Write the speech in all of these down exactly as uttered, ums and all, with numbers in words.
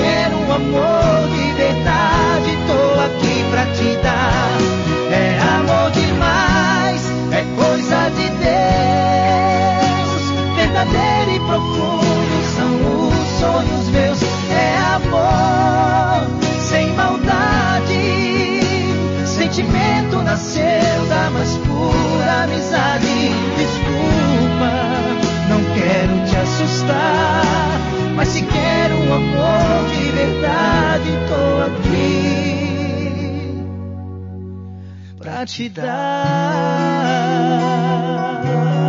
quero um amor de verdade, tô aqui pra te dar. É amor demais, é coisa de Deus, verdadeiro e profundo são os sonhos meus. É amor sem maldade, sentimento nasceu da mais pura amizade. Desculpa, não quero te assustar, mas se quero um amor de verdade, tô aqui pra te dar.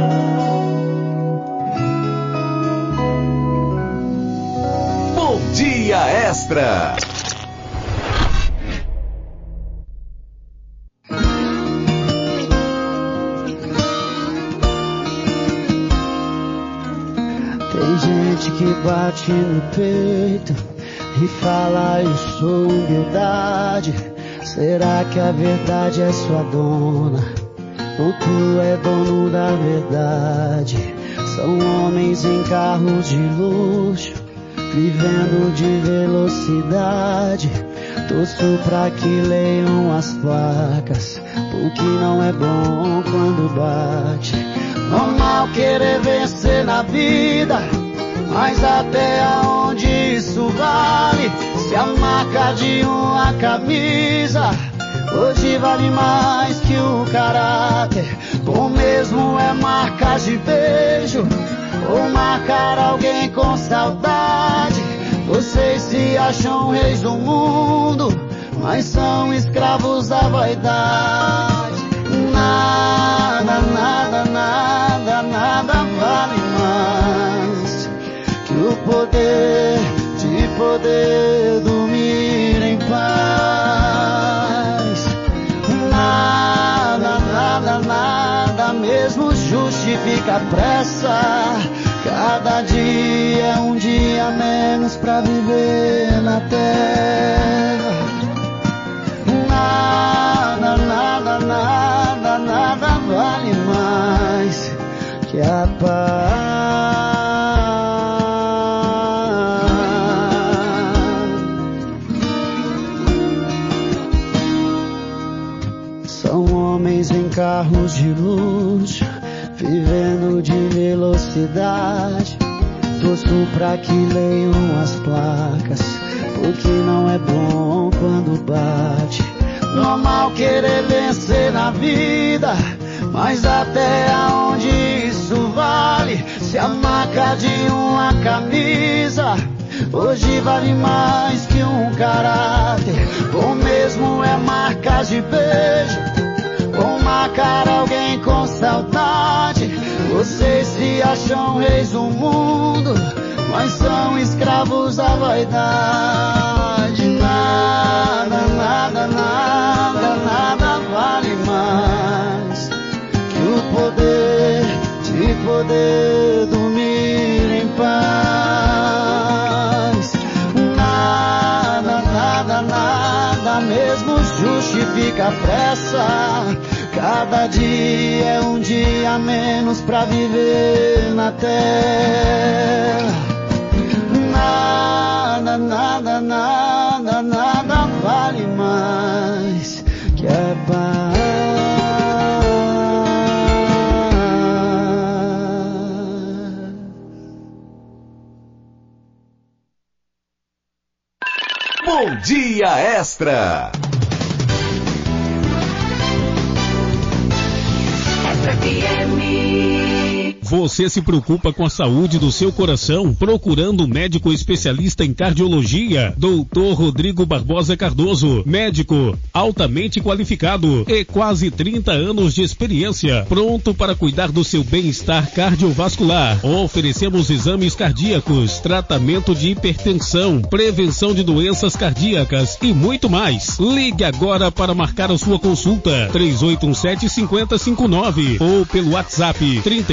Bom Dia Extra. Tem gente que bate no peito e fala eu sou humildade. Será que a verdade é sua dona? Ou tu é dono da verdade? São homens em carros de luxo, vivendo de velocidade. Torço pra que leiam as placas, porque não é bom quando bate. Normal querer vencer na vida, mas até aonde isso vale? Se a marca de uma camisa hoje vale mais que o caráter, ou mesmo é marca de beijo, ou marcar alguém com saudade. Vocês se acham reis do mundo, mas são escravos da vaidade. Nada, nada, nada, nada vale mais que o poder de poder dormir em paz. Nada, nada, nada mesmo justifica a pressa. Cada dia é um dia menos pra viver na terra. Nada, nada, nada, nada vale mais que a paz. São homens em carros de luxo, vivendo de velocidade. Torço pra que leiam as placas, porque não é bom quando bate. Normal querer vencer na vida, mas até aonde isso vale? Se a marca de uma camisa hoje vale mais que um caráter, ou mesmo é marca de beijo, ou marcar alguém com saudade. Vocês se acham reis do mundo, mas são escravos da vaidade. Nada, nada, nada, nada vale mais que o poder de poder dormir em paz. Nada, nada, nada mesmo justifica a pressa. Cada dia é um dia menos pra viver na terra. Nada, nada, nada, nada vale mais que a paz. Bom Dia Extra. Você se preocupa com a saúde do seu coração? Procurando um médico especialista em cardiologia? doutor Rodrigo Barbosa Cardoso, médico altamente qualificado e quase trinta anos de experiência, pronto para cuidar do seu bem-estar cardiovascular. Oferecemos exames cardíacos, tratamento de hipertensão, prevenção de doenças cardíacas e muito mais. Ligue agora para marcar a sua consulta três oito um sete, cinco zero cinco nove ou pelo WhatsApp trinta e um nove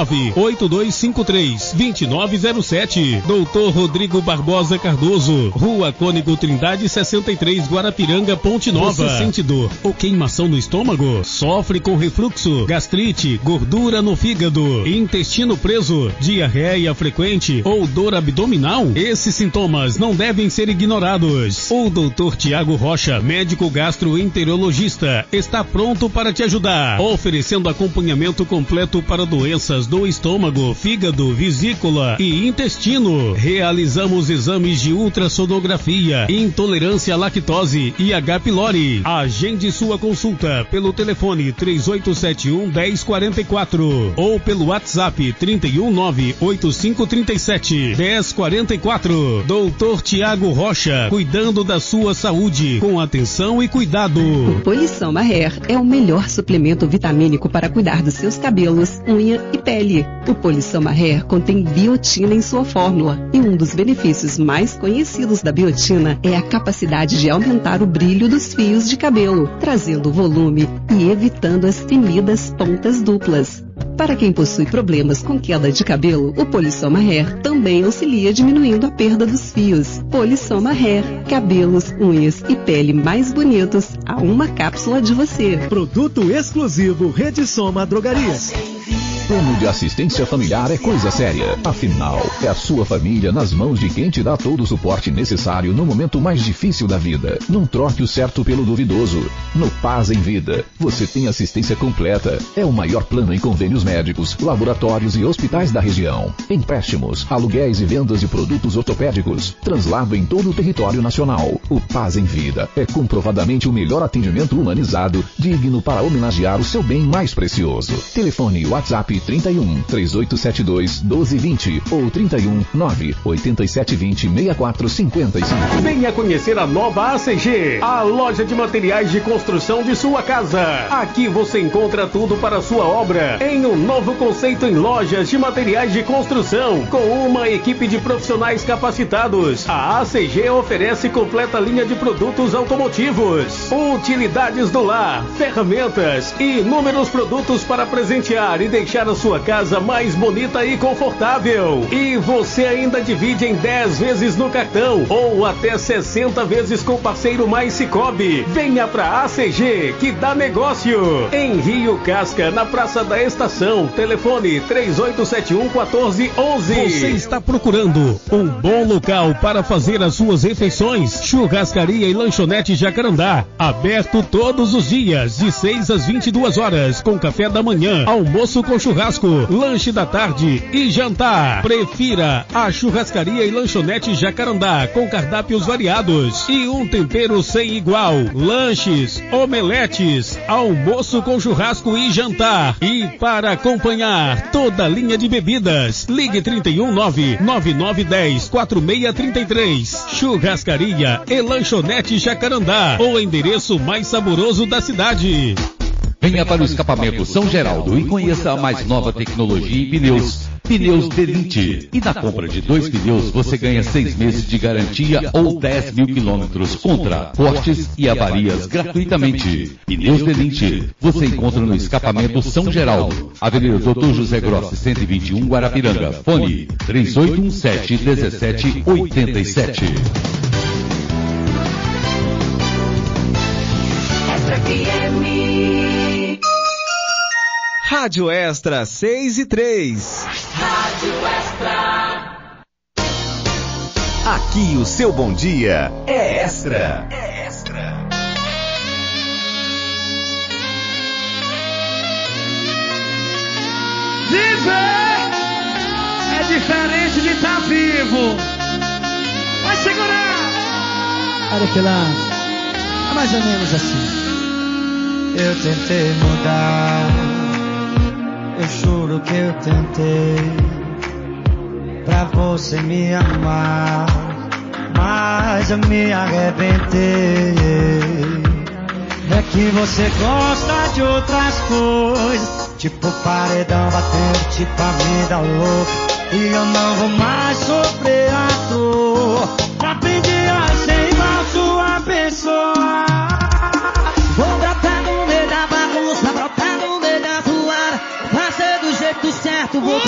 nove oito dois cinco três dois nove zero sete. doutor Rodrigo Barbosa Cardoso, Rua Cônigo Trindade sessenta e três, Guarapiranga, Ponte Nova. Você sente dor ou queimação no estômago? Sofre com refluxo, gastrite, gordura no fígado, intestino preso, diarreia frequente ou dor abdominal? Esses sintomas não devem ser ignorados. O doutor Tiago Rocha, médico gastroenterologista, está pronto para te ajudar, oferecendo acompanhamento completo para doenças do estômago, fígado, vesícula e intestino. Realizamos exames de ultrassonografia, intolerância à lactose e H. pylori. Agende sua consulta pelo telefone três oito sete um, um zero quatro quatro ou pelo WhatsApp trinta e um, nove oito cinco três sete, um zero quatro quatro. doutor Tiago Rocha, cuidando da sua saúde com atenção e cuidado. O Polissoma Hair é o melhor suplemento vitamínico para cuidar dos seus cabelos, unha e pele. O Polissoma Hair contém biotina em sua fórmula e um dos benefícios mais conhecidos da biotina é a capacidade de aumentar o brilho dos fios de cabelo, trazendo volume e evitando as temidas pontas duplas. Para quem possui problemas com queda de cabelo, o Polissoma Hair também auxilia diminuindo a perda dos fios. Polissoma Hair, cabelos, unhas e pele mais bonitos a uma cápsula de você. Produto exclusivo Rede Soma Drogarias. Plano de assistência familiar é coisa séria. Afinal, é a sua família nas mãos de quem te dá todo o suporte necessário no momento mais difícil da vida. Não troque o certo pelo duvidoso. No Paz em Vida, você tem assistência completa. É o maior plano em convênios médicos, laboratórios e hospitais da região. Empréstimos, aluguéis e vendas de produtos ortopédicos. Translado em todo o território nacional. O Paz em Vida é comprovadamente o melhor atendimento humanizado, digno para homenagear o seu bem mais precioso. Telefone WhatsApp trinta e um, três oito sete dois, um dois dois zero ou trinta e um, nove oito sete dois zero, seis quatro cinco cinco. Venha conhecer a nova A C G, a loja de materiais de construção de sua casa. Aqui você encontra tudo para a sua obra em um novo conceito em lojas de materiais de construção, com uma equipe de profissionais capacitados. A A C G oferece completa linha de produtos automotivos, utilidades do lar, ferramentas e inúmeros produtos para presentear e deixar a sua casa mais bonita e confortável. E você ainda divide em dez vezes no cartão ou até sessenta vezes com o parceiro Mais Cicobi. Venha pra A C G que dá negócio. Em Rio Casca, na Praça da Estação. Telefone três oito sete um, um quatro um um. Você está procurando um bom local para fazer as suas refeições? Churrascaria e Lanchonete Jacarandá. Aberto todos os dias, de seis às vinte e duas horas, com café da manhã, almoço com churrasco, lanche da tarde e jantar. Prefira a Churrascaria e Lanchonete Jacarandá, com cardápios variados e um tempero sem igual. Lanches, omeletes, almoço com churrasco e jantar. E para acompanhar toda a linha de bebidas, ligue trinta e um, nove nove nove um zero, quatro seis três três. Churrascaria e Lanchonete Jacarandá, o endereço mais saboroso da cidade. Venha para o escapamento São Geraldo e conheça a mais nova tecnologia em pneus. Pneus Delinte. E na compra de dois pneus você ganha seis meses de garantia ou dez mil quilômetros contra cortes e avarias gratuitamente. Pneus Delinte. Você encontra no escapamento São Geraldo, Avenida doutor José Grossi, cento e vinte e um, Guarapiranga. Fone três oito um sete, um sete oito sete. Rádio Extra seis e três. Rádio Extra. Aqui o seu bom dia é extra. É extra. Viver é diferente de estar vivo. Vai segurar. Olha que lá, é mais ou menos assim. Eu tentei mudar, eu juro que eu tentei, pra você me amar, mas eu me arrebentei. É que você gosta de outras coisas, tipo paredão batendo, tipo a vida louca, e eu não vou mais sofrer a dor. Aprendi a ser igual sua pessoa. Vou brotar no meio da bagunça, brotar no meio da zoada, pra ser do jeito certo, vou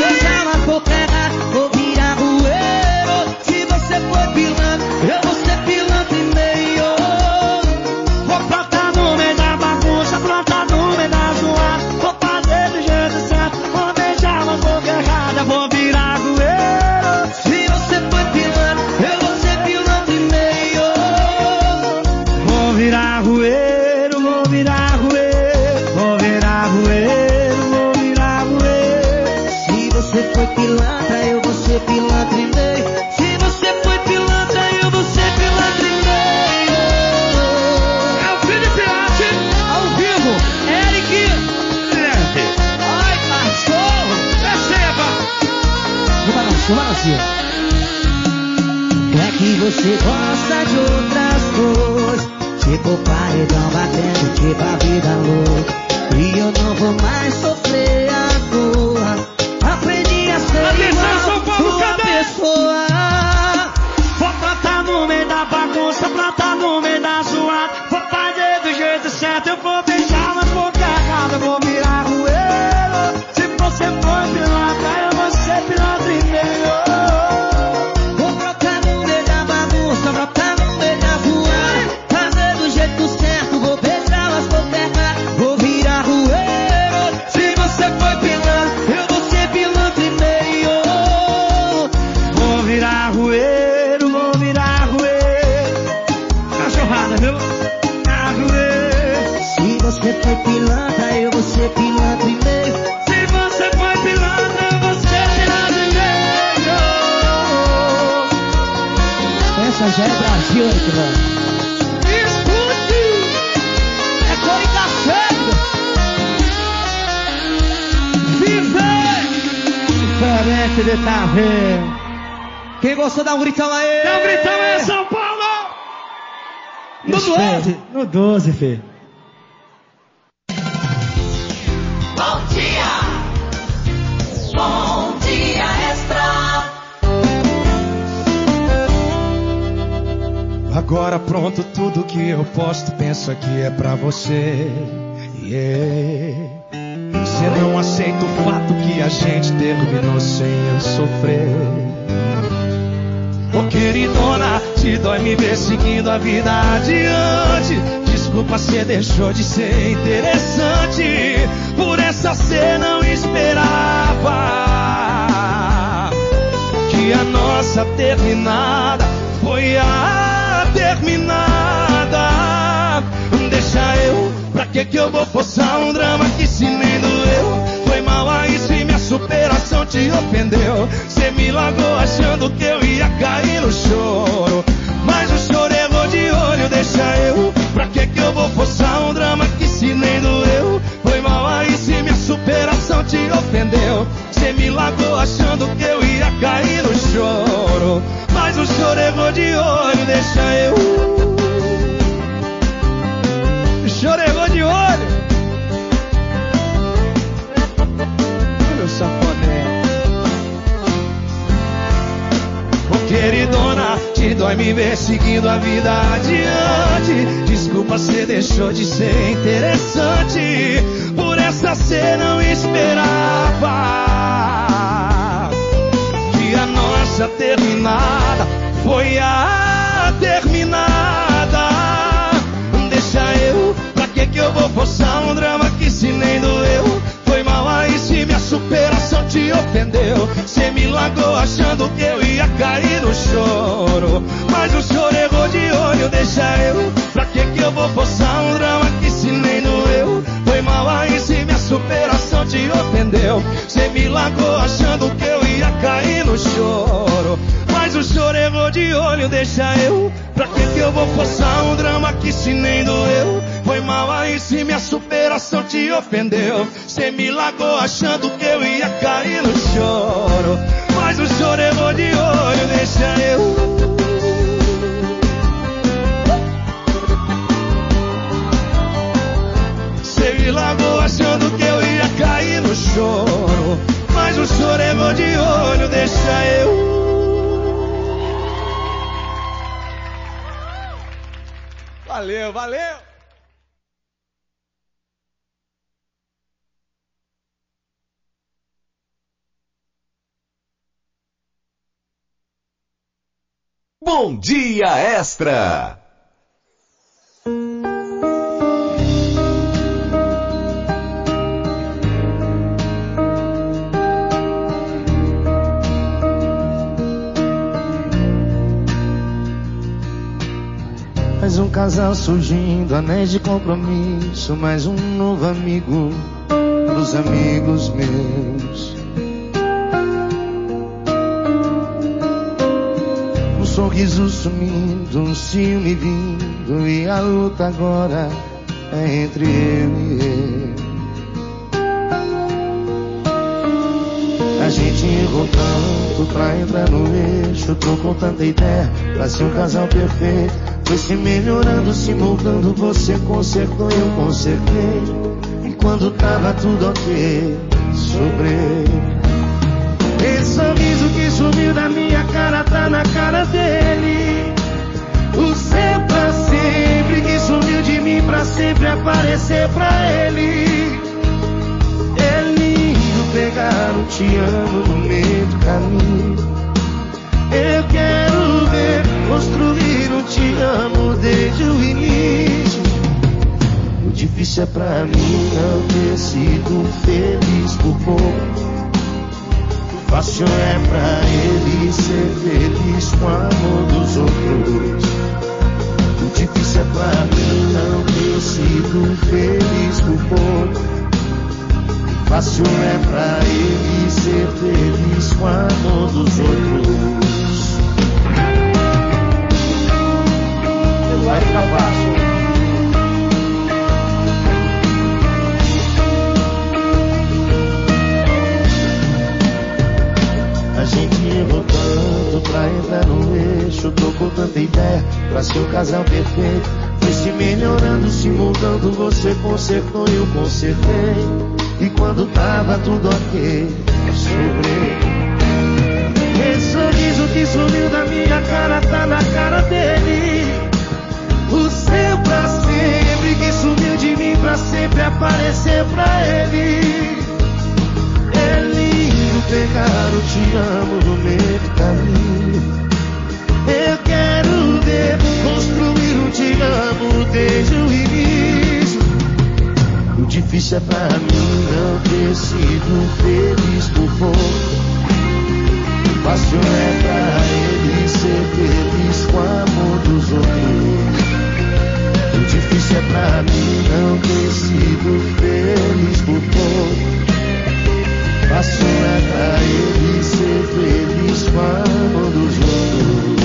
outras coisas, tipo paredão batendo, tipo a vida louca. E eu não vou mais sofrer à toa. Aprendi a ser igual sua pessoa. Vou plantar no meio da bagunça, plantar no meio da zoada. Vou fazer do jeito certo, eu vou beijar nas bocas erradas. Eu vou virar rueiro. Se você for pilantra, eu vou ser pilantra e meio. Vou brotar no meio da bagunça, brotar no meio da zoada. Fazer do jeito certo, vou beijar nas bocas erradas. Vou virar rueiro. Se você for pilantra, eu vou ser pilantra e meio. Vou virar rueiro, vou virar rueiro. Cachorrada, viu? Se você foi pilantra, eu vou ser pilantra e meio. Se você foi pilantra, eu vou ser pilantra e meio. Essa já é Brasil, hein, mano? Escute! É Corica Feio! Viver! Diferente de tá vendo. Quem gostou dá um gritão aí! Dá um gritão aí, São Paulo! No doze! No doze, filho. Bom dia! Bom dia, Extra! Agora pronto, tudo que eu posto, penso aqui é pra você. Yeah. Você não aceita o fato que a gente terminou sem eu sofrer. Ô queridona, te dói me ver seguindo a vida adiante. Desculpa, cê deixou de ser interessante. Por essa cê não esperava que a nossa terminada foi a terminada. Deixa eu, pra que que eu vou forçar um drama que se nem doeu? Foi mal aí se minha superação te ofendeu. Cê me largou achando que eu ia cair no choro, mas o choro errou de olho. Deixa eu, pra que que eu vou forçar um drama que se nem doeu? Foi mal aí se minha superação te ofendeu. Cê me largou achando que eu ia cair no choro, mas o choro errou de olho. Deixa eu, o choro errou de olho. Meu safoné. Ô queridona, te dói me ver seguindo a vida adiante. Desculpa, cê deixou de ser interessante. Por essa cê não esperava que a nossa terminada foi a terminada. Deixa eu, pra que que eu vou forçar um drama que se nem doeu? Foi mal aí se minha superação te ofendeu. Cê me largou achando que eu ia cair no choro, mas o choro errou de olho. Deixa eu, pra que que eu vou forçar um drama que se nem doeu? Foi mal aí se minha superação te ofendeu. Cê me largou achando que eu ia cair no choro, mas o choro errou de olho. Deixa eu, pra que que eu vou forçar um drama que se nem doeu? Foi mal aí se minha superação te ofendeu. Cê me largou achando que eu ia cair no choro, mas o choro errou de olho. Deixa eu, cê me largou achando que eu ia cair no choro, mas o choro errou de olho. Deixa eu. Valeu, valeu! Bom Dia Extra! Mais um casal surgindo, anéis de compromisso, mais um novo amigo dos amigos meus. Um sorriso sumindo, um ciúme vindo, e a luta agora é entre eu e ele. A gente errou tanto pra entrar no eixo. Tô com tanta ideia pra ser um casal perfeito. Foi se melhorando, se moldando, você consertou e eu consertei. E quando tava tudo ok, sobrei. Esse sorriso que sumiu da minha cara tá na cara dele. O seu pra sempre que sumiu de mim pra sempre aparecer pra ele. É lindo pegar um te amo no meio do caminho. Eu quero ver construir um te amo desde o início. O difícil é pra mim não ter sido feliz por pouco. O fácil é pra ele ser feliz com o amor dos outros. O difícil é pra mim não ter sido feliz por pouco. O fácil é pra ele ser feliz com o amor dos outros. Vai ficar fácil. A gente errou tanto pra entrar no eixo. Tô com tanta ideia pra ser um casal perfeito. Foi se melhorando, se moldando, você consertou e eu consertei. E quando tava tudo ok, eu sobrei. Esse sorriso que sumiu da minha cara tá na cara dele. O seu pra sempre que sumiu de mim pra sempre aparecer pra ele. É lindo pegar o te amo no meio do caminho. Eu quero ver construir um te amo desde o início. O difícil é pra mim não ter sido feliz por pouco. O fácil é pra ele ser feliz com o amor dos outros. O difícil é pra mim não ter sido feliz por pouco. Fácil é pra ele ser feliz com o amor dos outros.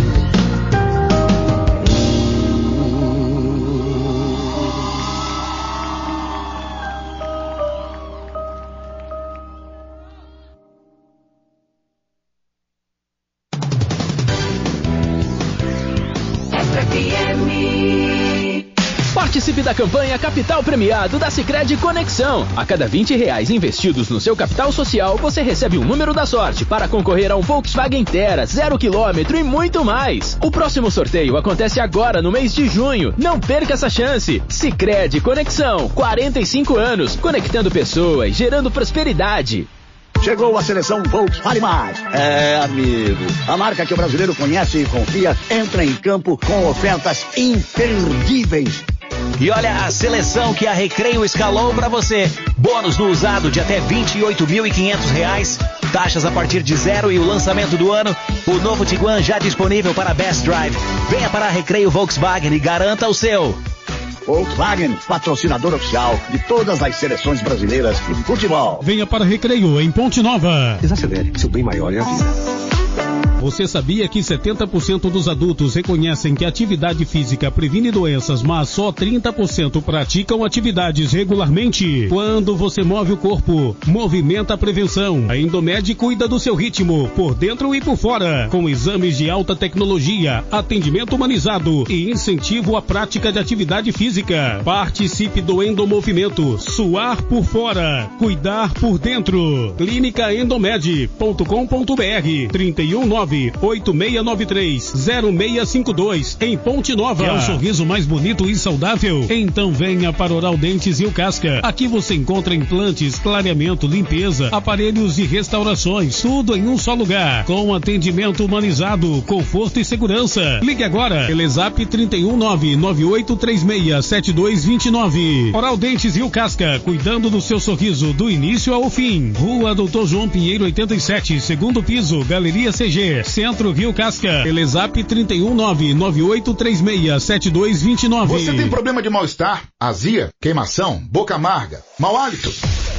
Participe da campanha Capital Premiado da Sicredi Conexão. A cada vinte reais investidos no seu capital social, você recebe um número da sorte para concorrer a um Volkswagen Tera, zero quilômetro e muito mais. O próximo sorteio acontece agora no mês de junho. Não perca essa chance. Sicredi Conexão, quarenta e cinco anos, conectando pessoas, gerando prosperidade. Chegou a seleção Volkswagen Mais. É, amigo, a marca que o brasileiro conhece e confia entra em campo com ofertas imperdíveis. E olha a seleção que a Recreio escalou para você. Bônus no usado de até vinte e oito mil e quinhentos reais. Taxas a partir de zero e o lançamento do ano. O novo Tiguan já disponível para Best Drive. Venha para a Recreio Volkswagen e garanta o seu. Volkswagen, patrocinador oficial de todas as seleções brasileiras de futebol. Venha para Recreio em Ponte Nova. Desacelere, seu bem maior é a vida. Você sabia que setenta por cento dos adultos reconhecem que a atividade física previne doenças, mas só trinta por cento praticam atividades regularmente? Quando você move o corpo, movimenta a prevenção. A Endomed cuida do seu ritmo, por dentro e por fora, com exames de alta tecnologia, atendimento humanizado e incentivo à prática de atividade física. Participe do Endomovimento. Suar por fora, cuidar por dentro. clínica endomed ponto com ponto br trinta e um nove oito seis nove três zero seis cinco dois em Ponte Nova. É o sorriso mais bonito e saudável? Então venha para Oral Dentes e o Casca. Aqui você encontra implantes, clareamento, limpeza, aparelhos e restaurações, tudo em um só lugar, com atendimento humanizado, conforto e segurança. Ligue agora, Telezap trinta e um nove nove oito três seis sete dois dois nove. Oral Dentes e o Casca, cuidando do seu sorriso do início ao fim. Rua Doutor João Pinheiro oitenta e sete, segundo piso, Galeria C G, Centro Rio Casca. Telezap trinta e um nove nove oito três seis sete dois dois nove. Você tem problema de mal-estar, azia, queimação, boca amarga, mau hálito?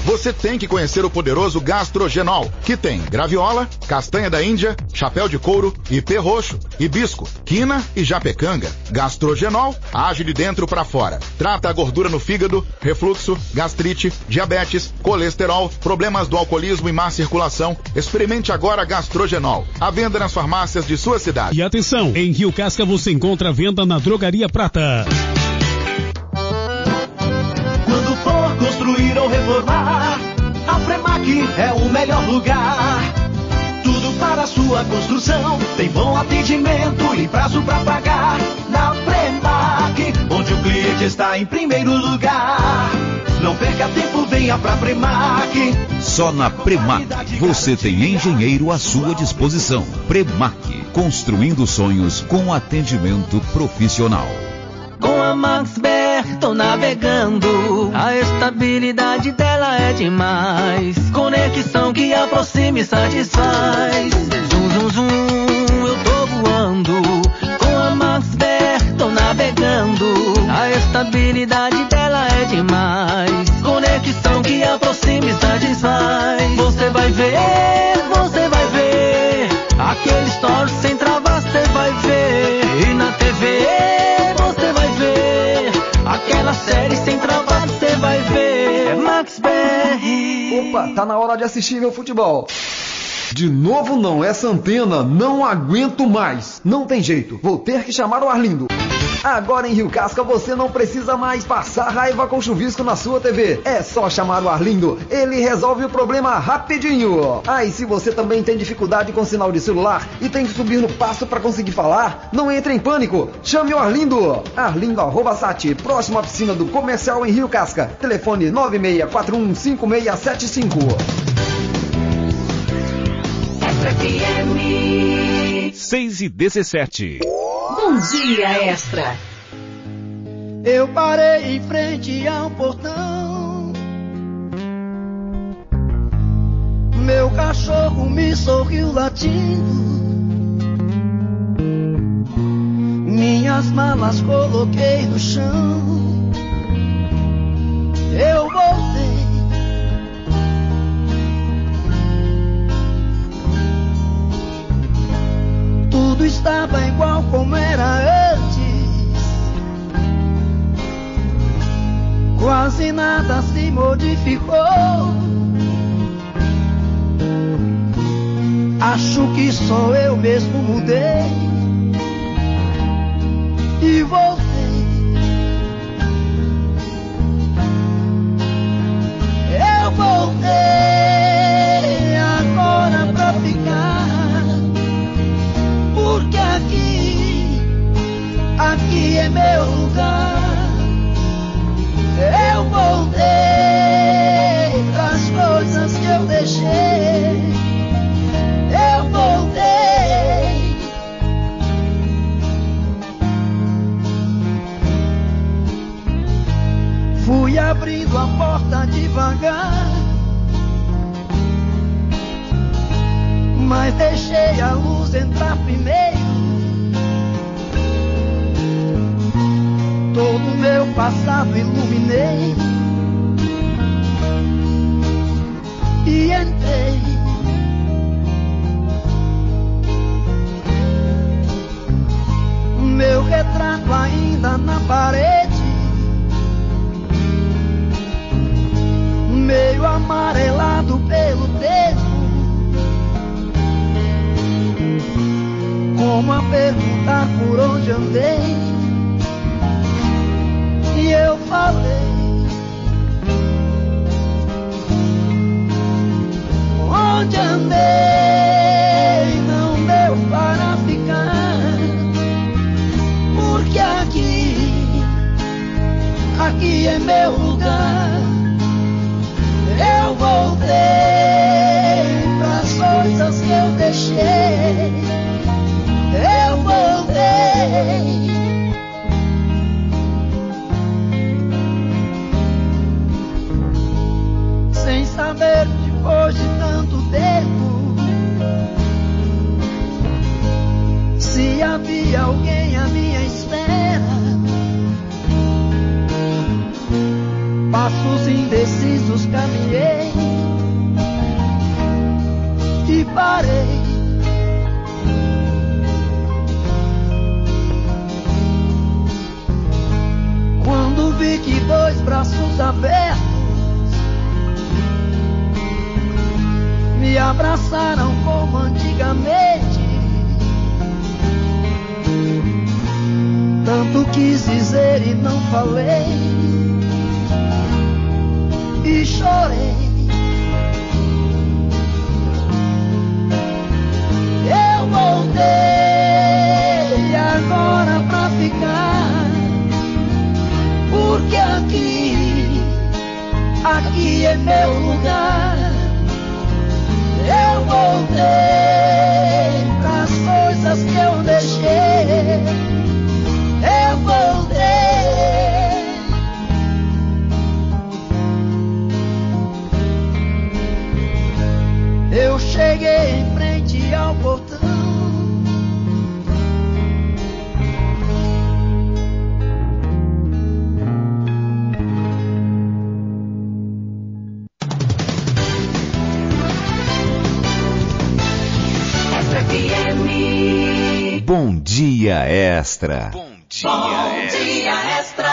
você tem que conhecer o poderoso Gastrogenol, que tem graviola, castanha da Índia, chapéu de couro, ipê roxo, hibisco, quina e japecanga. Gastrogenol age de dentro para fora. Trata a gordura no fígado, refluxo, gastrite, diabetes, colesterol, problemas do alcoolismo e má circulação. Experimente agora Gastrogenol. À venda nas farmácias de sua cidade. E atenção, em Rio Casca você encontra a venda na Drogaria Prata. Quando for construir ou reformar, a Premac é o melhor lugar. Tudo para a sua construção, tem bom atendimento e prazo para pagar. Na Premac, onde o cliente está em primeiro lugar. Não perca tempo, venha pra Premac. Só na Premac você tem engenheiro à sua disposição. Premac, construindo sonhos com atendimento profissional. Com a MaxBer tô navegando, a estabilidade dela é demais. Conexão que aproxima e satisfaz. Zum, zum, zum, eu tô voando. Com a MaxBer tô navegando, a estabilidade dela é demais. Conexão que aproxima e satisfaz. Você vai ver, você vai ver, aquele story sem travar você vai ver. E na T V aquela série sem trabalho você vai ver. É MaxBer. Opa, tá na hora de assistir meu futebol. De novo não, essa antena não aguento mais. Não tem jeito, vou ter que chamar o Arlindo. Agora em Rio Casca você não precisa mais passar raiva com chuvisco na sua T V. É só chamar o Arlindo, ele resolve o problema rapidinho. Ah, e se você também tem dificuldade com sinal de celular e tem que subir no passo para conseguir falar, não entre em pânico, chame o Arlindo. Arlindo arroba sat, próxima piscina do Comercial em Rio Casca. Telefone nove seis quatro um cinco seis sete cinco. seis e dezessete. Bom dia, Extra. Eu parei em frente ao portão. Meu cachorro me sorriu latindo. Minhas malas coloquei no chão. Eu voltei. Tudo estava igual como era antes. Quase nada se modificou. Acho que só eu mesmo mudei e voltei. Eu voltei agora pra ficar. Porque aqui, aqui é meu lugar. Eu voltei pras coisas que eu deixei. Eu voltei. Fui abrindo a porta devagar, mas deixei a luz entrar primeiro. Todo o meu passado iluminei e entrei. Meu retrato ainda na parede, meio amarelado pelo tempo, como a perguntar por onde andei. E eu falei, onde andei não deu para ficar. Porque aqui, aqui é meu lugar. Eu voltei pras coisas que eu deixei. Eu voltei. Sem saber depois de tanto tempo se havia alguém à minha espera. Passos indecisos mais caminhei e parei. Quando vi que dois braços abertos me abraçaram como antigamente, tanto quis dizer e não falei, e chorei. Eu voltei agora pra ficar, porque aqui, aqui é meu lugar. Eu voltei pras coisas que eu deixei. Eu voltei. Eu cheguei em frente ao portão. Bom Dia Extra. Bom Dia, Bom extra. dia Extra.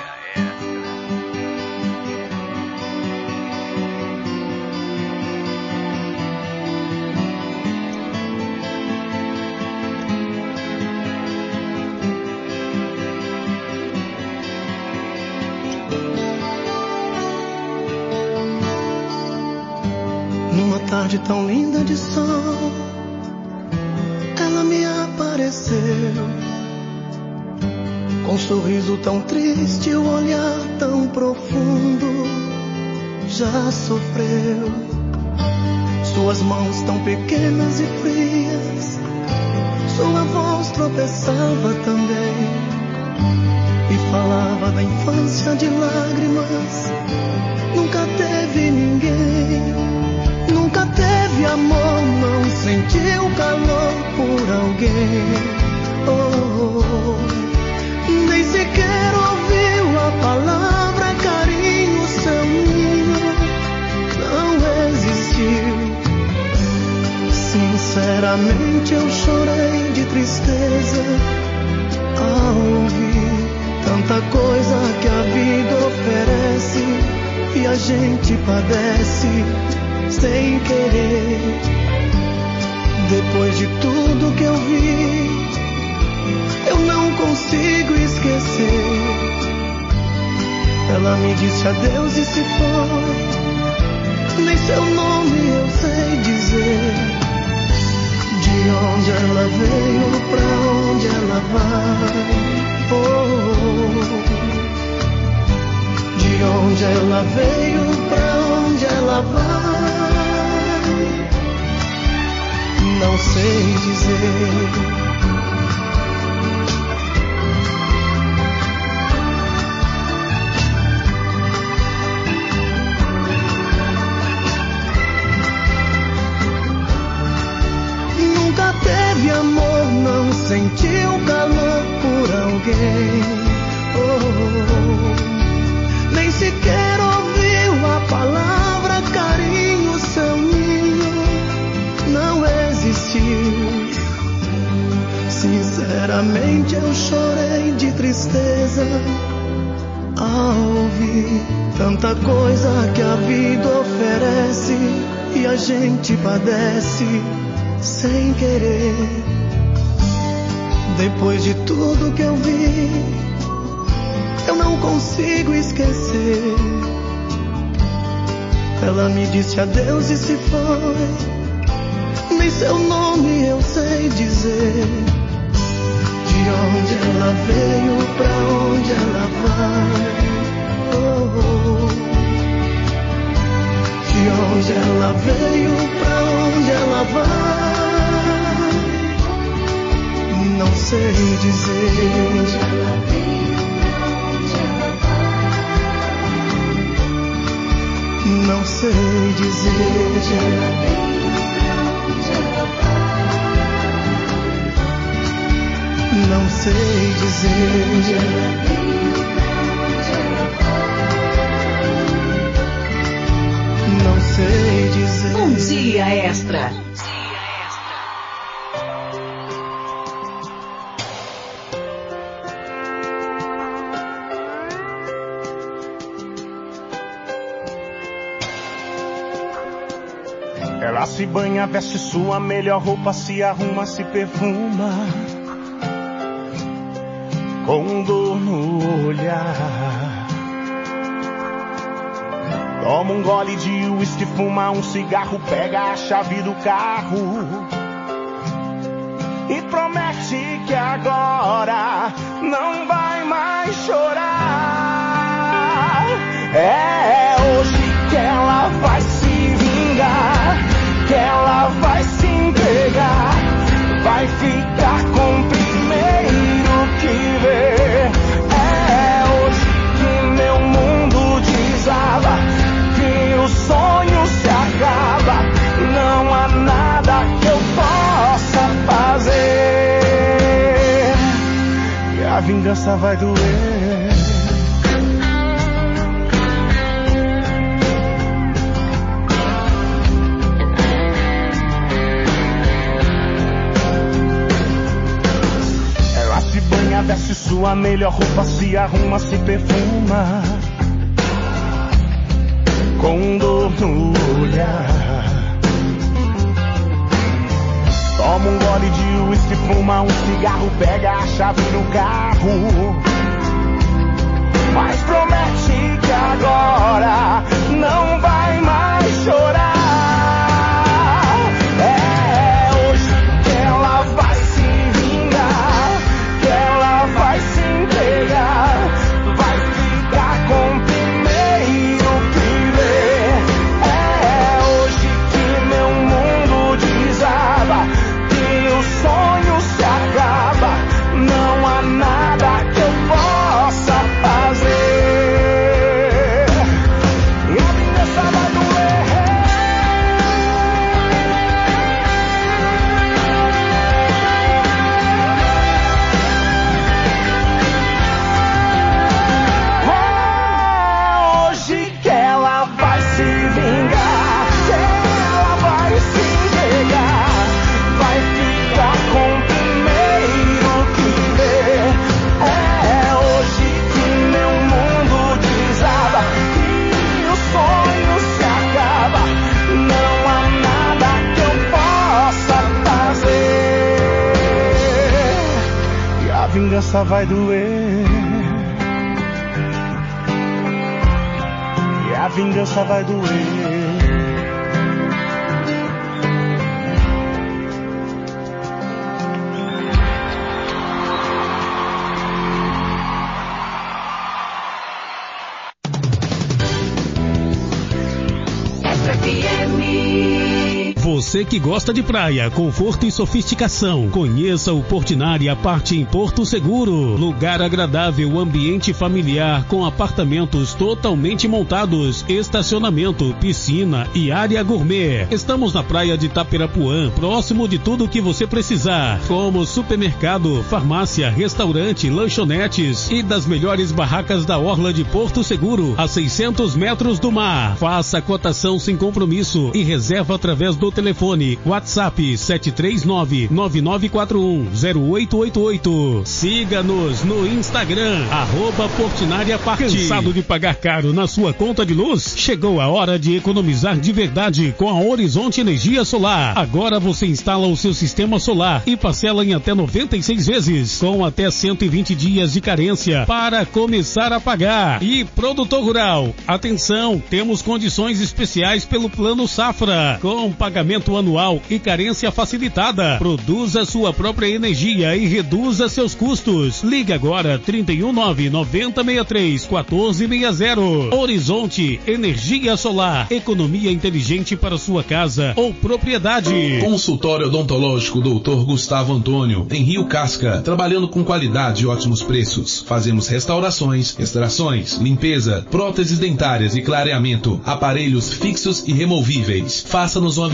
Numa tarde tão linda de sol, ela me apareceu, com um sorriso tão triste, o olhar tão profundo. Já sofreu, suas mãos tão pequenas e frias, sua voz tropeçava também, e falava da infância de lágrimas. Nunca teve ninguém, nunca teve amor, não sentiu calor por alguém. Oh, oh. Nem sequer ouviu a palavra carinho, seu ninho não existiu. Sinceramente eu chorei de tristeza ao ouvir tanta coisa que a vida oferece e a gente padece sem querer. Depois de tudo que eu vi, eu não consigo esquecer. Ela me disse adeus e se foi, nem seu nome eu sei dizer. De onde ela veio, pra onde ela vai. Oh, de onde ela veio, pra onde ela vai, não sei dizer. Nunca teve amor, não sentiu calor por alguém. Oh, nem sequer ouviu a palavra carinho, seu ninho não existiu. Sinceramente eu chorei de tristeza ao ouvir tanta coisa que a vida oferece e a gente padece sem querer. Depois de tudo que eu vi, eu não consigo esquecer. Ela me disse adeus e se foi, nem seu nome eu sei dizer. De onde ela veio, pra onde ela vai. Oh, oh. De onde ela veio, pra onde ela vai, não sei dizer. De onde ela veio, pra onde ela vai, não sei dizer. De onde ela veio, pra onde ela vai, não sei dizer. De onde ela veio, pra onde ela vai, Dia Extra. Ela se banha, veste sua melhor roupa, se arruma, se perfuma, com dor no olhar. Toma um gole de uísque, fuma um cigarro, pega a chave do carro e promete que agora não vai mais chorar. É hoje que ela vai se vingar, que ela vai se entregar, vai ficar com o primeiro que vê. É hoje que meu mundo desaba, que o sonho se acaba, não há nada que eu possa fazer, e a vingança vai doer. Veste sua melhor roupa, se arruma, se perfuma, com dor no olhar. Toma um gole de uísque, fuma um cigarro, pega a chave do carro, mas promete que agora não vai mais chorar. É hoje que ela vai se vingar, vai se entregar, vai ficar com o primeiro que vê. É hoje que meu mundo desaba, que o sonho se acaba, não há nada que eu possa fazer, e a vingança vai doer. A vingança vai doer, e a vingança vai doer. Você que gosta de praia, conforto e sofisticação, conheça o Portinari Aparte em Porto Seguro. Lugar agradável, ambiente familiar com apartamentos totalmente montados, estacionamento, piscina e área gourmet. Estamos na praia de Itapirapuã, próximo de tudo o que você precisar, como supermercado, farmácia, restaurante, lanchonetes e das melhores barracas da orla de Porto Seguro, a seiscentos metros do mar. Faça a cotação sem compromisso e reserva através do telefone WhatsApp sete três nove, nove nove quatro um, zero oito oito oito. Siga-nos no Instagram, arroba Portinari Aparte. Cansado de pagar caro na sua conta de luz? Chegou a hora de economizar de verdade com a Horizonte Energia Solar. Agora você instala o seu sistema solar e parcela em até noventa e seis vezes, com até cento e vinte dias de carência para começar a pagar. E produtor rural, atenção, temos condições especiais pelo Plano Safra, com pagamento anual e carência facilitada. Produza sua própria energia e reduza seus custos. Ligue agora trinta e um nove, noventa, sessenta e três, quatorze sessenta. Horizonte Energia Solar, economia inteligente para sua casa ou propriedade. Consultório odontológico doutor Gustavo Antônio, em Rio Casca, trabalhando com qualidade e ótimos preços. Fazemos restaurações, extrações, limpeza, próteses dentárias e clareamento, aparelhos fixos e removíveis. Faça-nos uma visita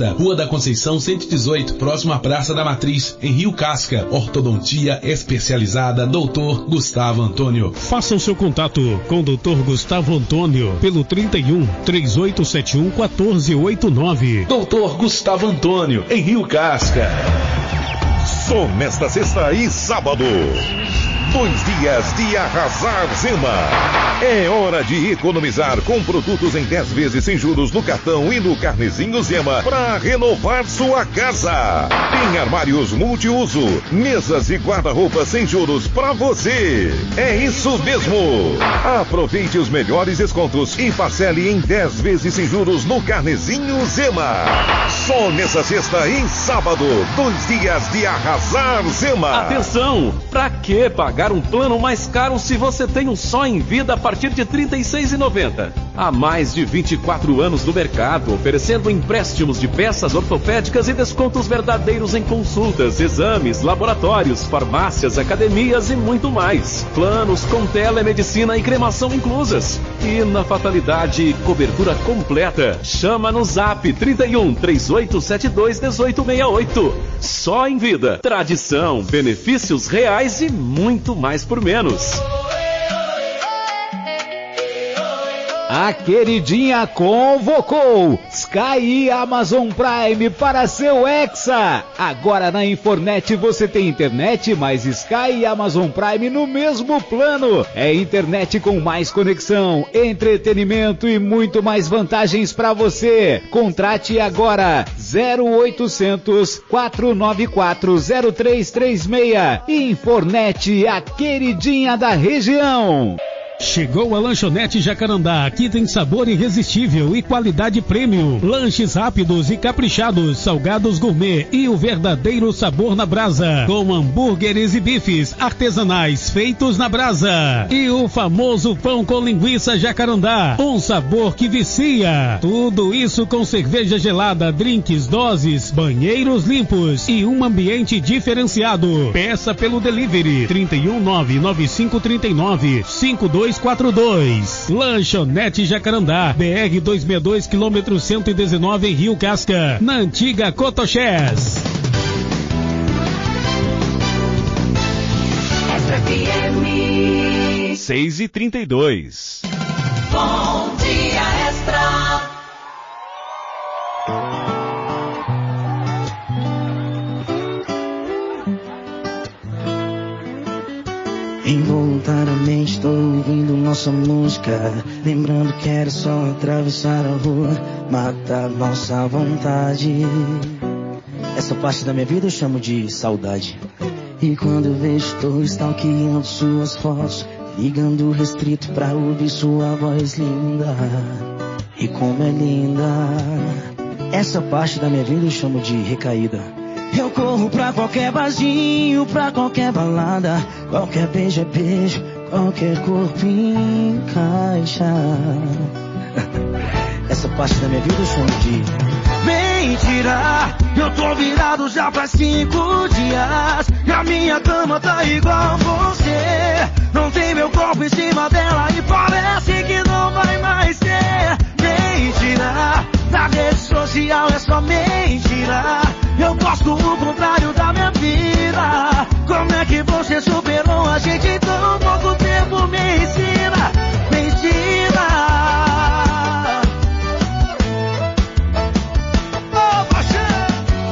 Dentista, Rua da Conceição cento e dezoito, próximo à Praça da Matriz, em Rio Casca. Ortodontia especializada, doutor Gustavo Antônio. Faça o seu contato com o doutor Gustavo Antônio pelo trinta e um, três oito sete um, um quatro oito nove. doutor Gustavo Antônio, em Rio Casca. Só nesta sexta e sábado. Dois dias de arrasar Zema. É hora de economizar com produtos em dez vezes sem juros no cartão e no carnezinho Zema para renovar sua casa. Tem armários multiuso, mesas e guarda-roupa sem juros para você. É isso mesmo. Aproveite os melhores descontos e parcele em dez vezes sem juros no carnezinho Zema. Só nessa sexta e sábado, dois dias de arrasar Zema. Atenção! Pra que pagar um plano mais caro se você tem um só em vida a partir de trinta e seis reais e noventa centavos? Há mais de vinte e quatro anos no mercado, oferecendo empréstimos de peças ortopédicas e descontos verdadeiros em consultas, exames, laboratórios, farmácias, academias e muito mais. Planos com telemedicina e cremação inclusas. E na fatalidade, cobertura completa. Chama no zap trinta e um, três oito sete dois, um oito seis oito. Só em vida. Tradição, benefícios reais e muito mais por menos. A queridinha convocou Sky e Amazon Prime para seu Hexa. Agora na Infornet você tem internet mais Sky e Amazon Prime no mesmo plano. É internet com mais conexão, entretenimento e muito mais vantagens para você. Contrate agora zero oitocentos, quatrocentos e noventa e quatro, zero três três seis. Infornet, a queridinha da região. Chegou a Lanchonete Jacarandá, aqui tem sabor irresistível e qualidade premium. Lanches rápidos e caprichados, salgados gourmet e o verdadeiro sabor na brasa. Com hambúrgueres e bifes artesanais feitos na brasa. E o famoso pão com linguiça Jacarandá, um sabor que vicia. Tudo isso com cerveja gelada, drinks, doses, banheiros limpos e um ambiente diferenciado. Peça pelo delivery trinta e um, nove nove cinco trinta e nove, cinco dois quatro dois. Lanchonete Jacarandá, B R duzentos e sessenta e dois, quilômetro cento e dezenove, em Rio Casca, na antiga Cotoxés. seis e trinta e dois. Bom Dia Extra. Involuntariamente estou ouvindo nossa música, lembrando que era só atravessar a rua, matar nossa vontade. Essa parte da minha vida eu chamo de saudade. E quando eu vejo, estou stalkeando suas fotos, ligando o restrito pra ouvir sua voz linda. E como é linda. Essa parte da minha vida eu chamo de recaída. Eu corro pra qualquer barzinho, pra qualquer balada, qualquer beijo é beijo, qualquer corpo encaixa. Essa parte da minha vida eu chamo de mentira. Eu tô virado já faz cinco dias e a minha cama tá igual você. Não tem meu corpo em cima dela e parece que não vai mais ter. Mentira, na rede social é só mentira. Eu gosto o contrário da minha vida. Como é que você superou a gente em tão pouco tempo? Me ensina, me ensina. Oh, paixão.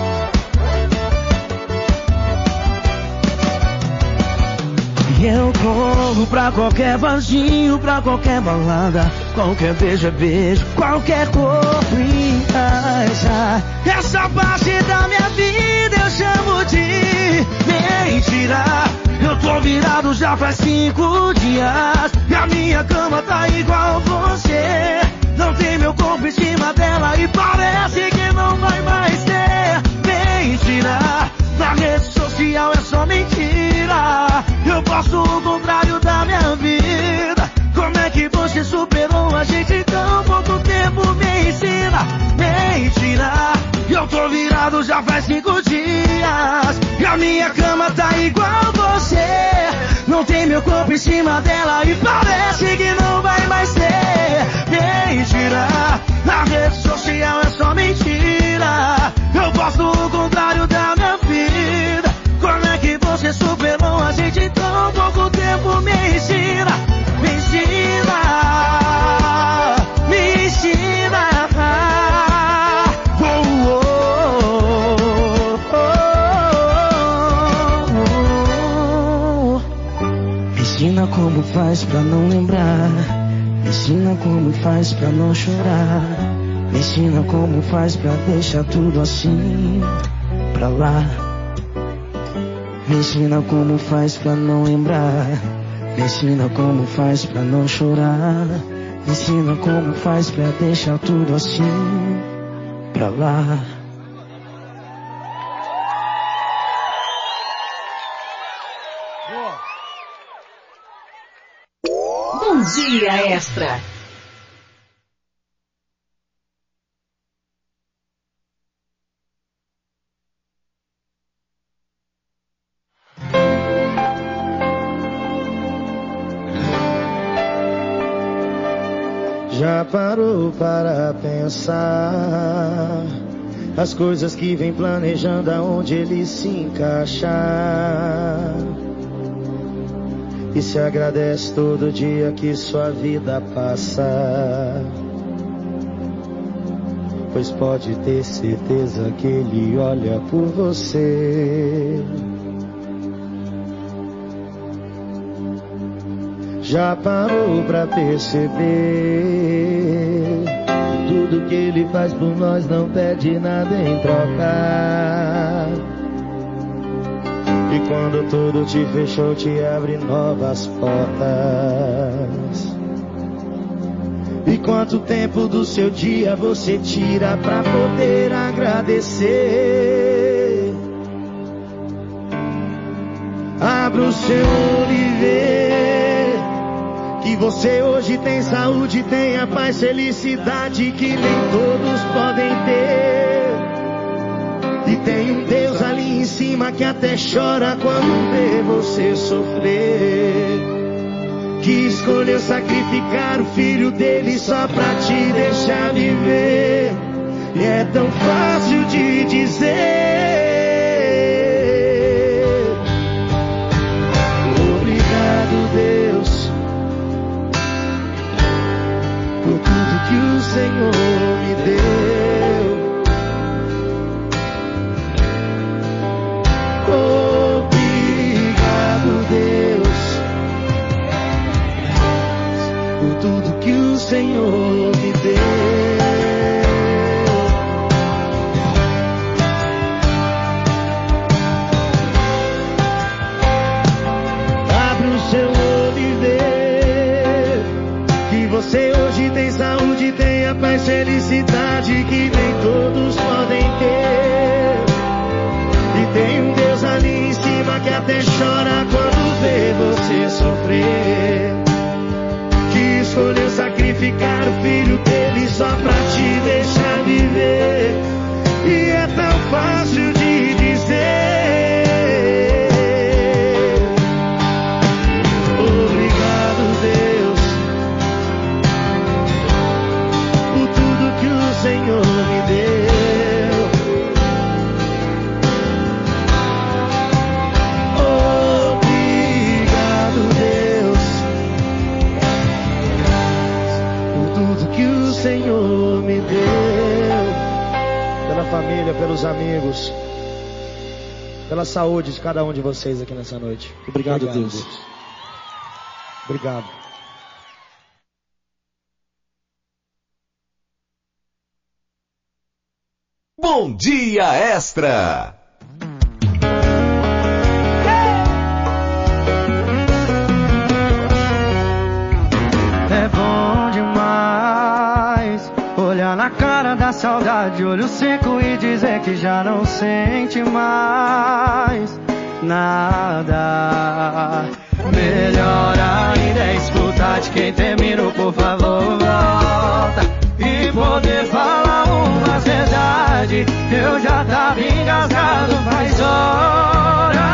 E eu corro pra qualquer barzinho, pra qualquer balada, qualquer beijo é beijo, qualquer corpo encaixa. Essa parte da minha vida eu chamo de mentira. Eu tô virado já faz cinco dias e a minha cama tá igual você. Não tem meu corpo em cima dela e parece que não vai mais ter. Mentira, na rede social é só mentira. Eu posso o contrário da minha vida. Como é que você superou a gente em tão pouco tempo? Me ensina, mentira. Eu tô virado já faz cinco dias e a minha cama tá igual você. Não tem meu corpo em cima dela e parece que não vai mais ter. Mentira, na rede social é só mentira. ensina como faz pra não lembrar. Me ensina como faz pra não chorar. Me ensina como faz pra deixar tudo assim pra lá. Me ensina como faz pra não lembrar. Me ensina como faz pra não chorar. Me ensina como faz pra deixar tudo assim pra lá. Bom Dia Extra. Já parou para pensar as coisas que vem planejando, aonde ele se encaixar? E se agradece todo dia que sua vida passa, pois pode ter certeza que ele olha por você. Já parou pra perceber que tudo que ele faz por nós não pede nada em troca? E quando tudo te fechou, te abre novas portas. E quanto tempo do seu dia você tira pra poder agradecer? Abra o seu olho e vê que você hoje tem saúde, tem a paz, felicidade que nem todos podem ter. E tem um Deus ali em cima que até chora quando vê você sofrer, que escolheu sacrificar o filho dele só pra te deixar viver. E é tão fácil de dizer: obrigado, Deus, por tudo que o Senhor me deu. Obrigado, Deus, por tudo que o Senhor me deu. Abre o seu olho e vê que você hoje tem saúde, tem a paz, felicidade que nem todos podem ter. E tem um Deus ali em cima que até chora quando vê você sofrer, que escolheu sacrificar o filho dele só pra te deixar viver. E é tão fácil de dizer: obrigado, Deus, por tudo que o Senhor me deu. Senhor me deu, pela família, pelos amigos, pela saúde de cada um de vocês aqui nessa noite. Obrigado, Obrigado Deus. Deus. Obrigado. Bom Dia Extra. É bom demais olhar na cara da saudade, olho seco, e dizer que já não sente mais nada. Melhor ainda é escutar de quem terminou, por favor, volta, e poder falar uma verdade. Eu já tava engasgado faz hora.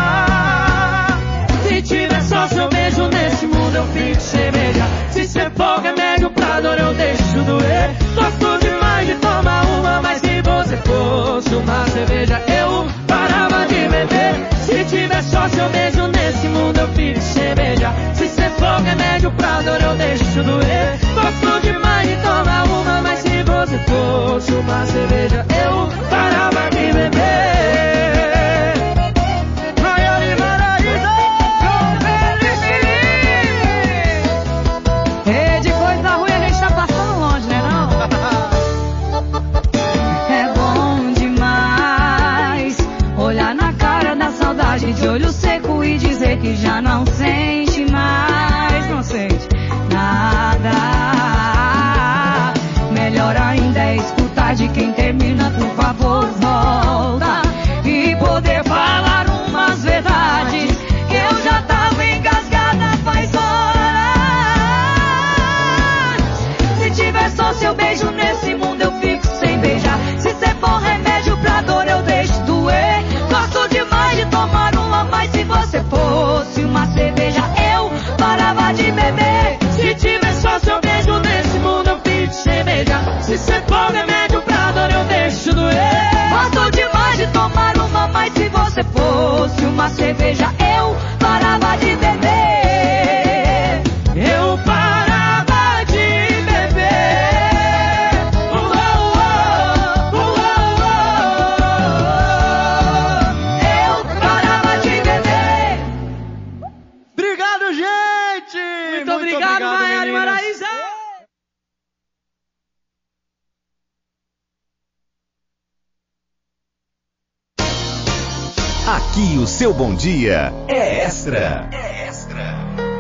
Se tiver só seu beijo nesse mundo, eu fico cerveja. Se cê for remédio pra dor, eu deixo doer. Gosto demais de tomar uma, mas se você fosse uma cerveja, eu parava de beber. Se tiver só seu beijo nesse mundo, eu fico cerveja. Se cê for remédio pra dor, eu deixo doer. Gosto demais de tomar uma, mas se você fosse uma cerveja, eu parava de beber. Maior e Maraísa, com felicidade. obrigado, Maiara e Maraísa. Aqui o seu bom dia é Extra. É Extra.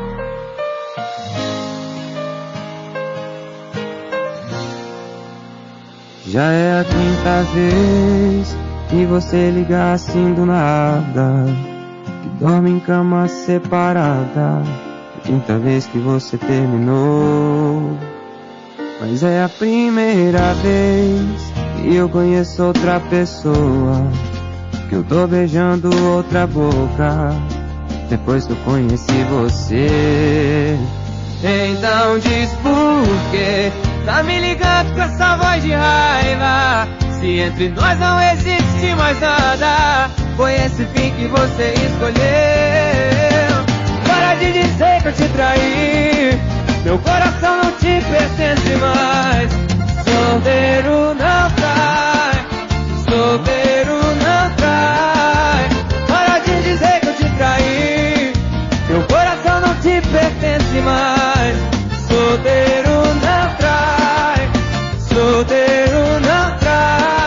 Já é a quinta vez que você liga assim do nada, que dorme em cama separada. A quinta vez que você terminou, mas é a primeira vez que eu conheço outra pessoa, que eu tô beijando outra boca depois que eu conheci você. Então diz por quê tá me ligando com essa voz de raiva, se entre nós não existe mais nada, foi esse fim que você escolheu. Para de dizer que eu te traí, meu coração não te pertence mais. Solteiro não trai, solteiro não trai. Para de dizer que eu te traí, meu coração não te pertence mais. Solteiro não trai, solteiro não trai.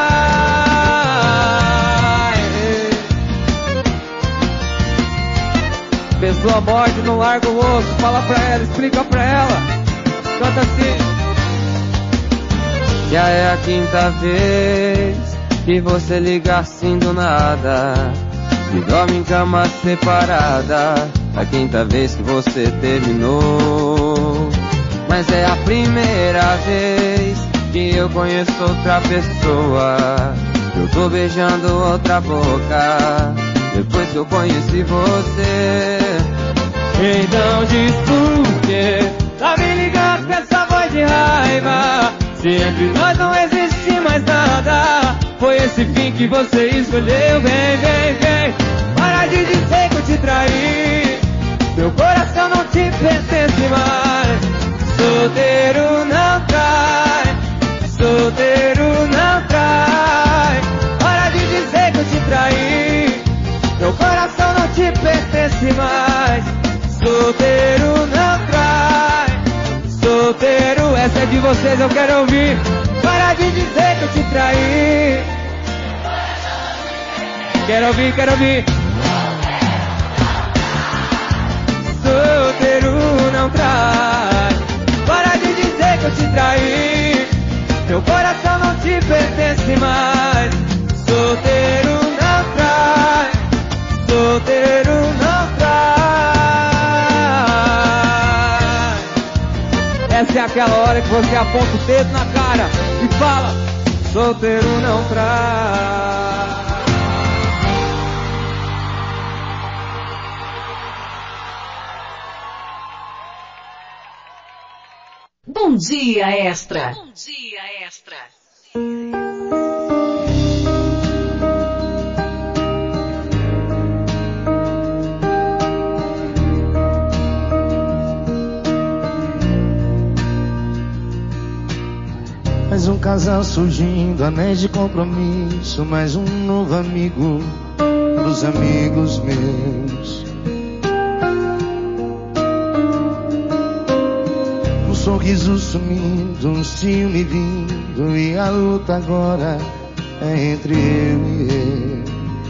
Pessoa morde, não larga o osso. Fala pra ela, explica pra ela. Canta assim. Já é a quinta vez que você liga assim do nada, e dorme em cama separada. A quinta vez que você terminou, mas é a primeira vez que eu conheço outra pessoa, que eu tô beijando outra boca depois que eu conheci você. Então diz por quê tá me ligando com essa voz de raiva, se entre nós não existe mais nada, foi esse fim que você escolheu. Vem, vem, vem, para de dizer que eu te traí, meu coração não te pertence mais. Solteiro não trai, solteiro não trai. Para de dizer que eu te traí, meu coração não te pertence mais. Solteiro não trai, solteiro, essa é de vocês, eu quero ouvir. Para de dizer que eu te traí, quero ouvir, quero ouvir. Solteiro não trai, para de dizer que eu te traí, meu coração não te pertence mais. Solteiro não trai, solteiro não trai. Essa é aquela hora que você aponta o dedo na cara e fala: solteiro não trai. Bom dia, Extra. Bom dia, Extra. Mais um casal surgindo, anéis de compromisso, mais um novo amigo dos amigos meus. Um sorriso sumindo, um ciúme vindo, e a luta agora é entre eu e ele.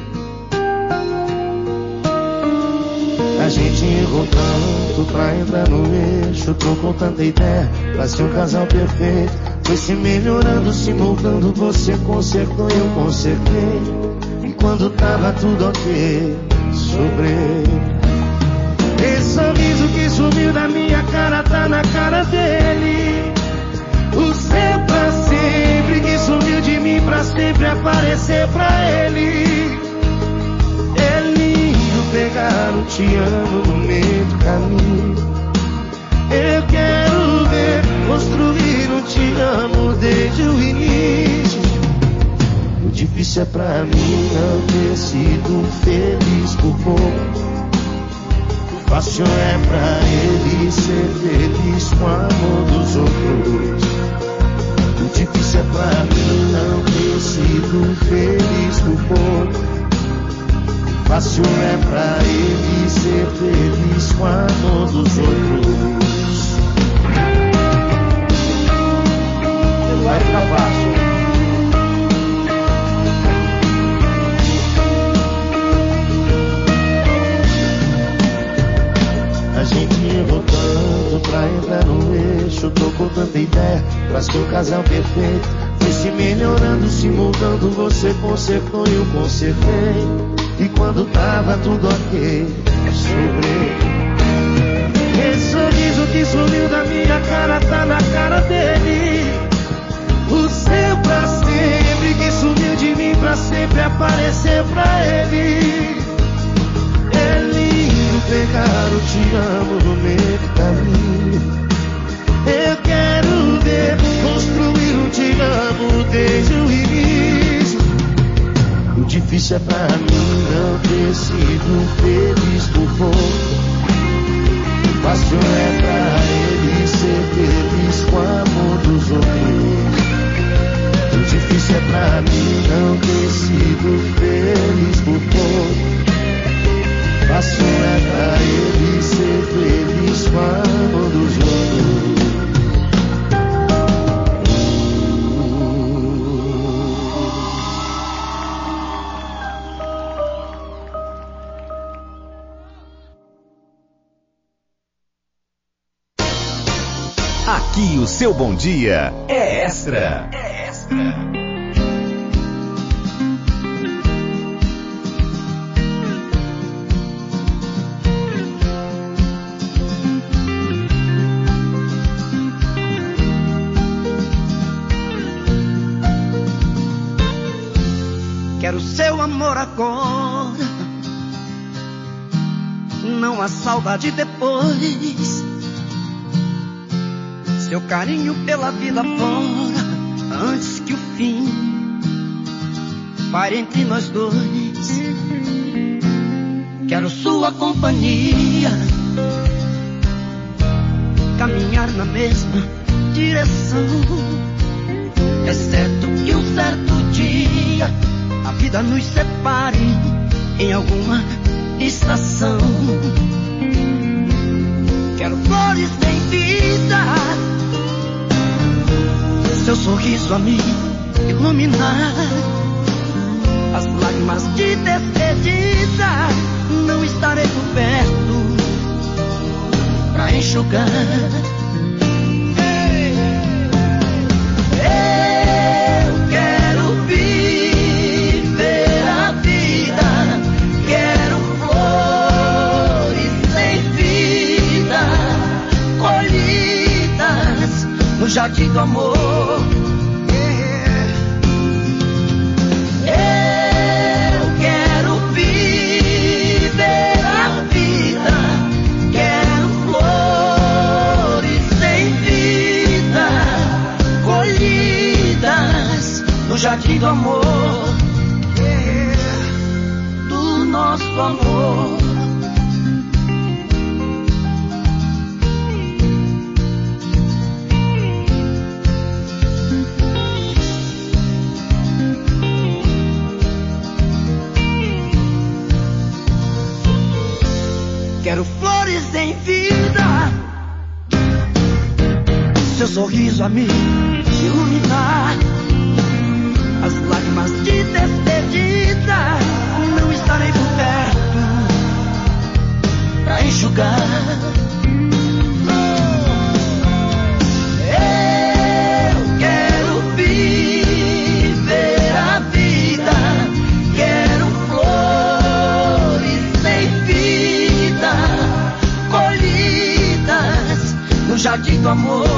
A gente errou tanto pra entrar no eixo, tô com tanta ideia pra ser um casal perfeito. Foi se melhorando, se moldando, você consertou, eu consertei. E quando tava tudo ok, sobrei. Esse sorriso que sumiu da minha cara tá na cara dele. O seu pra sempre que sumiu de mim pra sempre aparecer pra ele. É lindo pegar um te amo no meio do caminho. Eu quero ver construir um te amo desde o início. O difícil é pra mim não ter sido feliz por pouco. O fácil é pra ele ser feliz com o amor dos outros. O difícil é pra mim não ter sido feliz por pouco. O fácil é pra ele ser feliz com o amor dos outros. passo pra entrar no eixo. Tô com tanta ideia pra ser o casal perfeito. Foi se melhorando, se moldando, você consertou e eu consertei. E quando tava tudo ok, eu sobrei. Esse sorriso que sumiu da minha cara tá na cara dele. O seu pra sempre que sumiu de mim pra sempre apareceu pra ele. É lindo pegar o te amo no meio do caminho. Eu quero ver construir um te amo desde o início. O difícil é pra mim não ter sido feliz por pouco. Fácil é pra ele ser feliz com o amor dos outros. O difícil é pra mim não ter sido feliz por pouco. Fácil é pra ele ser feliz com o amor dos outros. Aqui o seu bom dia é Extra. É Extra. Quero seu amor agora, não há saudade depois. Seu carinho pela vida fora, antes que o fim pare entre nós dois. Quero sua companhia, caminhar na mesma direção. Exceto que um certo dia a vida nos separe em alguma estação. Quero flores sem vida, seu sorriso a me iluminar. As lágrimas de despedida não estarei por perto pra enxugar. Eu quero viver a vida, quero flores sem vida, colhidas no jardim do amor. Jardim do amor, do nosso amor. Quero flores em vida, seu sorriso a me iluminar. As lágrimas de despedida não estarei por perto pra enxugar. Eu quero viver a vida, quero flores sem vida, colhidas no jardim do amor.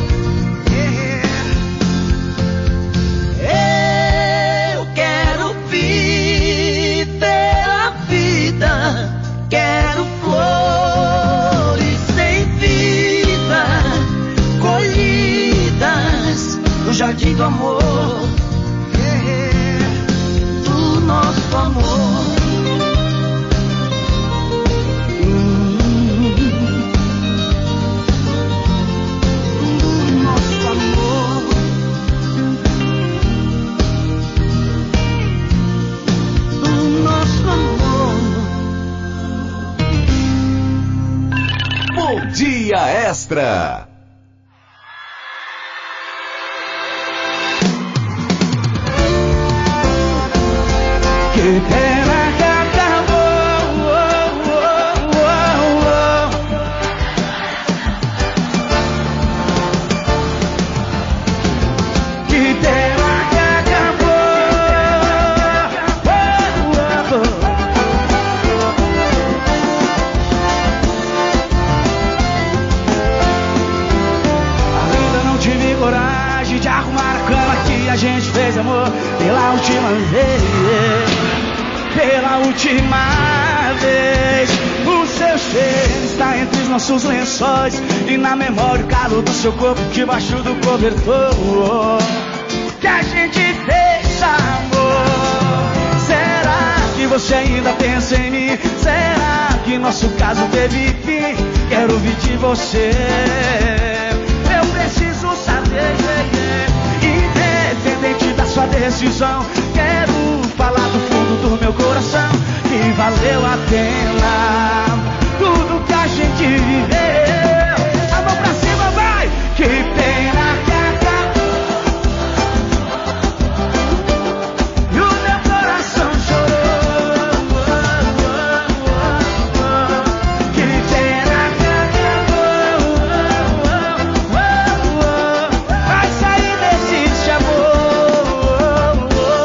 Quero flores sem vida, colhidas no jardim do amor, do nosso amor. Do nosso amor. Do nosso amor. Bom Dia Extra. Que pena que acabou. Oh, oh, oh, última vez. O seu cheiro está entre os nossos lençóis e na memória o calor do seu corpo debaixo do cobertor que a gente fez amor. Será que você ainda pensa em mim? Será que nosso caso teve fim? Quero ouvir de você. Eu preciso saber, independente da sua decisão. Quero falar do fundo do meu coração que valeu a pena tudo que a gente viveu. A mão pra cima, vai! Que pena que acabou e o meu coração chorou. Que pena que acabou. Vai sair desse amor.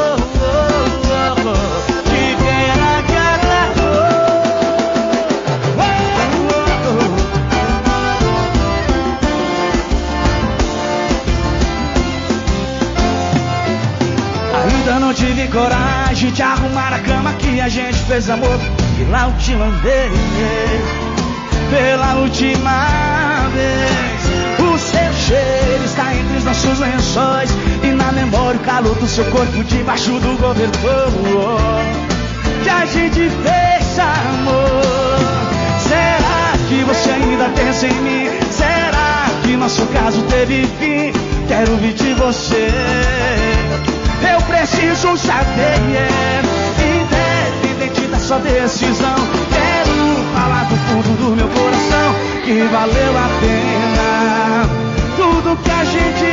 Que pena que acabou. Ainda não tive coragem de arrumar a cama que a gente fez amor. E lá eu te mandei pela última vez. O seu cheiro está entre os nossos lençóis e na memória o calor do seu corpo debaixo do cobertor que a gente fez amor. Será que você ainda pensa em mim? Será que nosso caso teve fim? Quero ouvir de você. Eu preciso saber, yeah, independente da sua decisão. Quero falar do fundo do meu coração que valeu a pena tudo que a gente